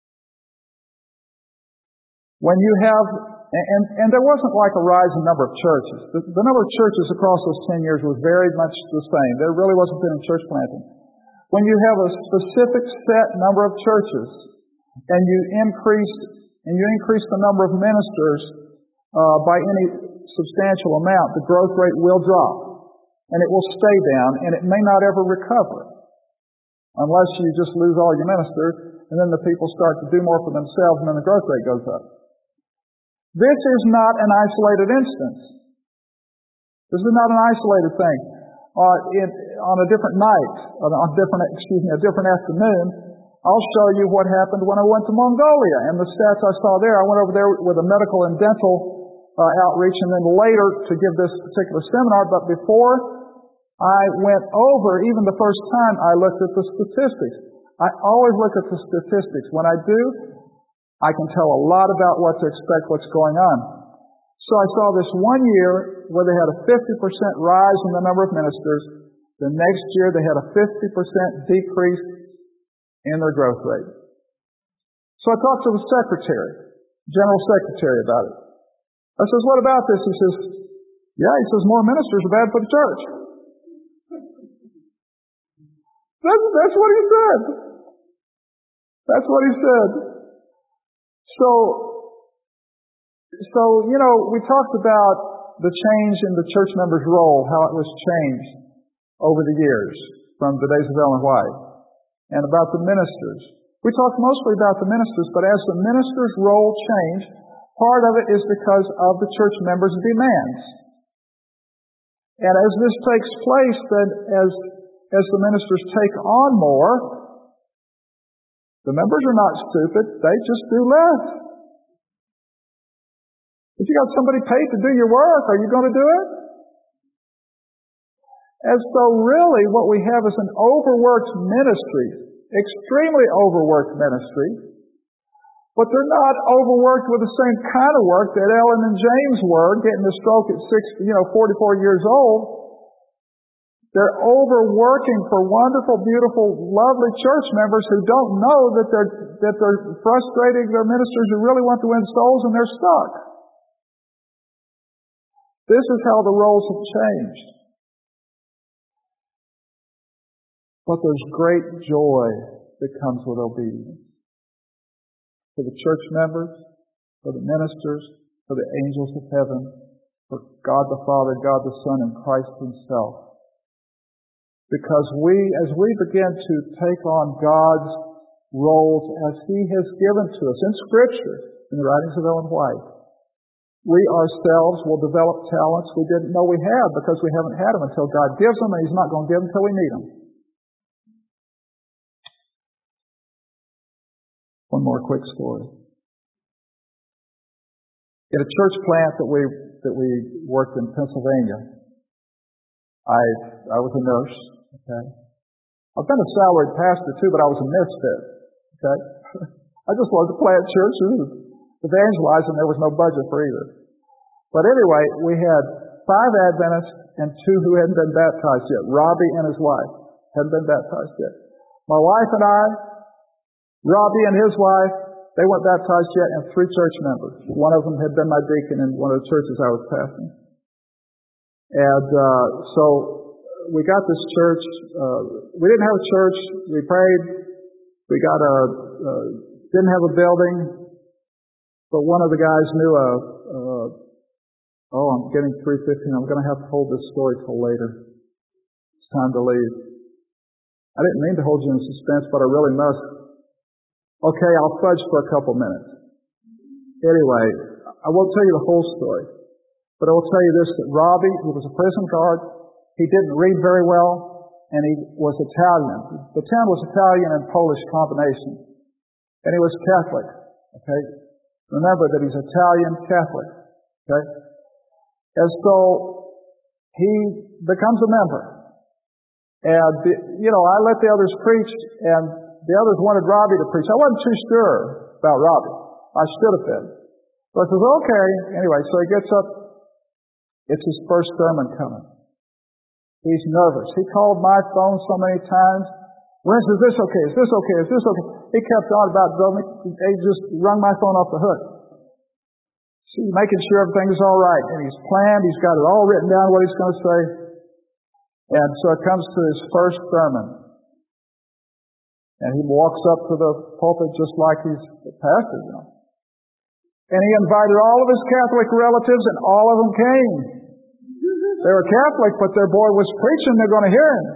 Speaker 2: When you have, and there wasn't like a rise in number of churches. The number of churches across those 10 years was very much the same. There really wasn't any church planting. When you have a specific set number of churches, and you increase the number of ministers by any substantial amount, the growth rate will drop, and it will stay down, and it may not ever recover unless you just lose all your ministers, and then the people start to do more for themselves, and then the growth rate goes up. This is not an isolated instance. This is not an isolated thing. On a different night, a different afternoon, I'll show you what happened when I went to Mongolia. And the stats I saw there, I went over there with a medical and dental outreach, and then later to give this particular seminar. But before I went over, even the first time, I looked at the statistics. I always look at the statistics. When I do, I can tell a lot about what to expect, what's going on. So I saw this one year where they had a 50% rise in the number of ministers. The next year they had a 50% decrease in their growth rate. So I talked to the general secretary about it. I says, what about this? He says, more ministers are bad for the church. That's what he said. That's what he said. So, we talked about the change in the church member's role, how it was changed over the years from the days of Ellen White, and about the ministers. We talk mostly about the ministers, but as the minister's role changed, part of it is because of the church members' demands. And as this takes place, then as the ministers take on more, the members are not stupid, they just do less. If you got somebody paid to do your work, are you going to do it? And so really what we have is an overworked ministry, extremely overworked ministry, but they're not overworked with the same kind of work that Ellen and James were, getting a stroke at 44 years old. They're overworking for wonderful, beautiful, lovely church members who don't know that they're frustrating their ministers who really want to win souls, and they're stuck. This is how the roles have changed. But there's great joy that comes with obedience. For the church members, for the ministers, for the angels of heaven, for God the Father, God the Son, and Christ Himself. Because as we begin to take on God's roles as He has given to us in Scripture, in the writings of Ellen White, we ourselves will develop talents we didn't know we had because we haven't had them until God gives them, and He's not going to give them until we need them. One more quick story. In a church plant that we worked in Pennsylvania, I was a nurse. Okay, I've been a salaried pastor too, but I was a misfit. Okay, I just wanted to plant churches, evangelize, and there was no budget for either. But anyway, we had 5 Adventists and 2 who hadn't been baptized yet. Robbie and his wife hadn't been baptized yet. My wife and I, Robbie and his wife, they weren't baptized yet, and 3 church members. One of them had been my deacon in one of the churches I was pastoring. And so we got this church. We didn't have a church. We prayed. We didn't have a building, but one of the guys knew I'm getting 3:15. I'm going to have to hold this story till later. It's time to leave. I didn't mean to hold you in suspense, but I really must. Okay, I'll fudge for a couple minutes. Anyway, I won't tell you the whole story, but I will tell you this, that Robbie, who was a prison guard, he didn't read very well, and he was Italian. The town was Italian and Polish combination. And he was Catholic. Okay? Remember that he's Italian Catholic. Okay? And so he becomes a member. And, I let the others preach, and the others wanted Robbie to preach. I wasn't too sure about Robbie. I should have been. But I said, okay. Anyway, so he gets up. It's his first sermon coming. He's nervous. He called my phone so many times. Is this okay? Is this okay? Is this okay? He kept on about me. He just wrung my phone off the hook. He's making sure everything's all right. And he's planned. He's got it all written down what he's going to say. And so it comes to his first sermon. And he walks up to the pulpit just like he's the pastor, And he invited all of his Catholic relatives, and all of them came. They were Catholic, but their boy was preaching. They're going to hear him.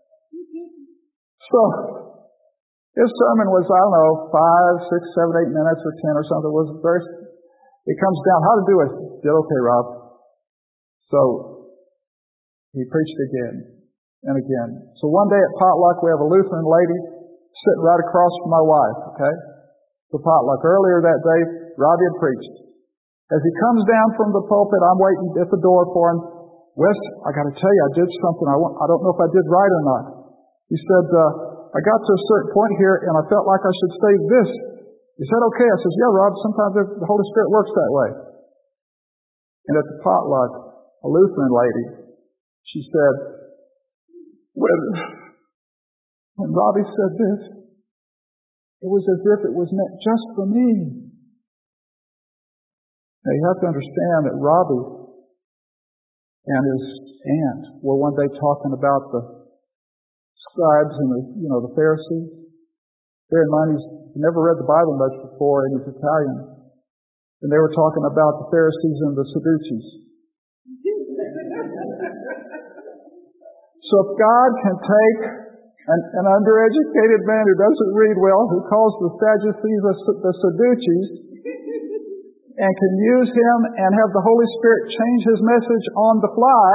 Speaker 2: So his sermon was, 5, 6, 7, 8 minutes or 10 or something. It comes down. How to do it? Did okay, Rob. So he preached again and again. So one day at potluck, we have a Lutheran lady sitting right across from my wife. Okay, the potluck earlier that day, Robbie had preached. As he comes down from the pulpit, I'm waiting at the door for him. Wes, I got to tell you, I did something. I don't know if I did right or not. He said, I got to a certain point here, and I felt like I should say this. He said, okay. I said, yeah, Rob, sometimes the Holy Spirit works that way. And at the potluck, a Lutheran lady, she said, when Robbie said this, it was as if it was meant just for me. Now you have to understand that Robbie and his aunt were one day talking about the scribes and the Pharisees. Bear in mind, he's never read the Bible much before, and he's Italian. And they were talking about the Pharisees and the Sadducees. So if God can take An undereducated man who doesn't read well, who calls the Sadducees the Sadducees, and can use him and have the Holy Spirit change his message on the fly,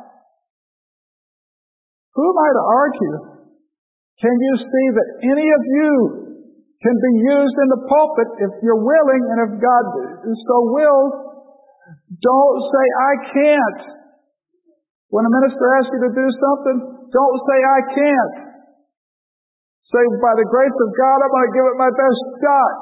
Speaker 2: who am I to argue? Can you see that any of you can be used in the pulpit if you're willing, and if God so wills? Don't say, I can't. When a minister asks you to do something, don't say, I can't. Say, by the grace of God, I'm going to give it my best shot.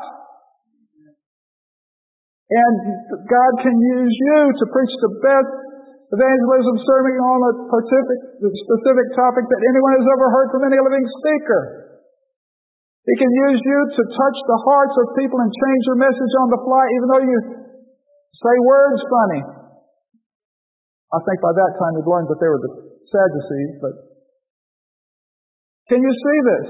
Speaker 2: And God can use you to preach the best evangelism sermon on a specific topic that anyone has ever heard from any living speaker. He can use you to touch the hearts of people and change your message on the fly, even though you say words funny. I think by that time you'd learned that they were the Sadducees, but can you see this?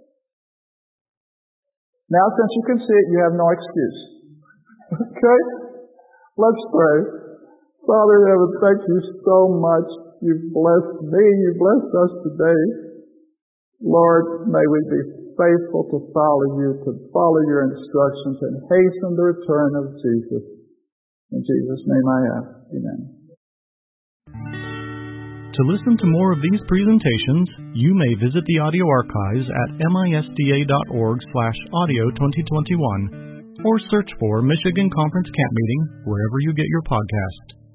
Speaker 2: Now, since you can see it, you have no excuse. Okay? Let's pray. Father in heaven, thank you so much. You've blessed me. You've blessed us today. Lord, may we be faithful to follow you, to follow your instructions, and hasten the return of Jesus. In Jesus' name I ask. Amen.
Speaker 1: To listen to more of these presentations, you may visit the audio archives at misda.org/audio2021 or search for Michigan Conference Camp Meeting wherever you get your podcast.